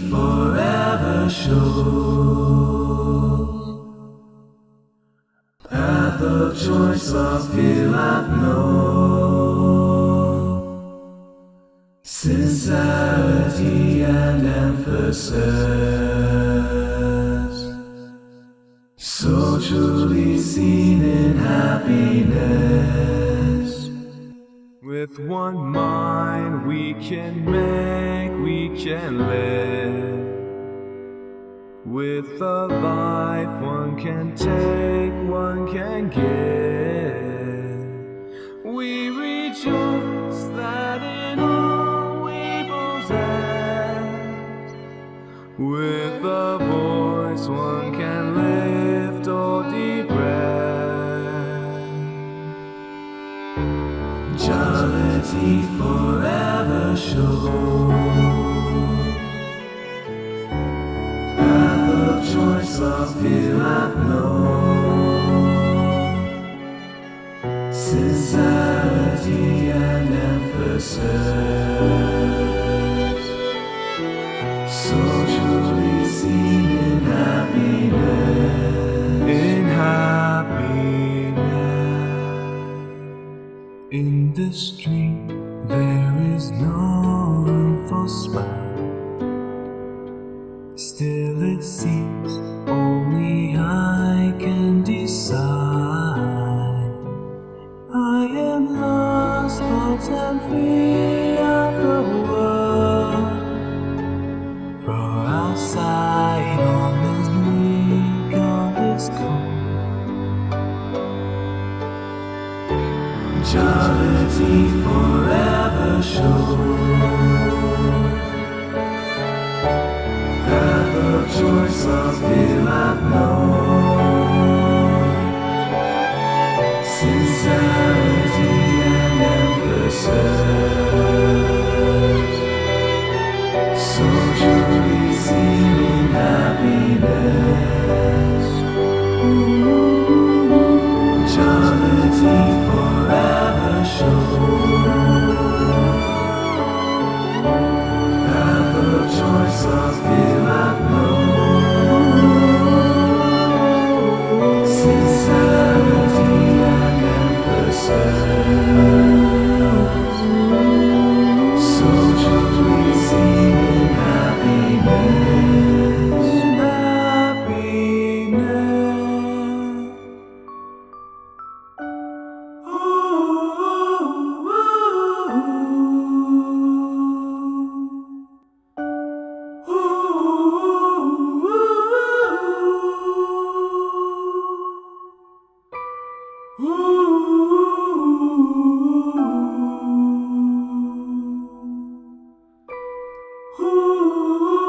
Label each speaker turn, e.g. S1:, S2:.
S1: forever shows path of choice of fear I've known, sincerity and emphasis, so truly seen in happiness.
S2: With one mind we can make, we can live. With a life one can take, one can give. We rejoice that in all we possess. With a voice one can lift or depress.
S1: Jollity forever shows path of choice of fear I've known, sincerity and emphasis, so truly seen in happiness.
S2: In happiness. In the street there is no room for smile. Still it seems only I can decide. I am lost but am free of the world. For outside all is bleak, all is cold.
S1: Jollity forever shows path of choice of fear I've known, sincerity and emphasis, so truly seen in happiness. Jollity forever shows path of choice of fear I've known, sincerity and emphasis, so truly seen in happiness. Ooh.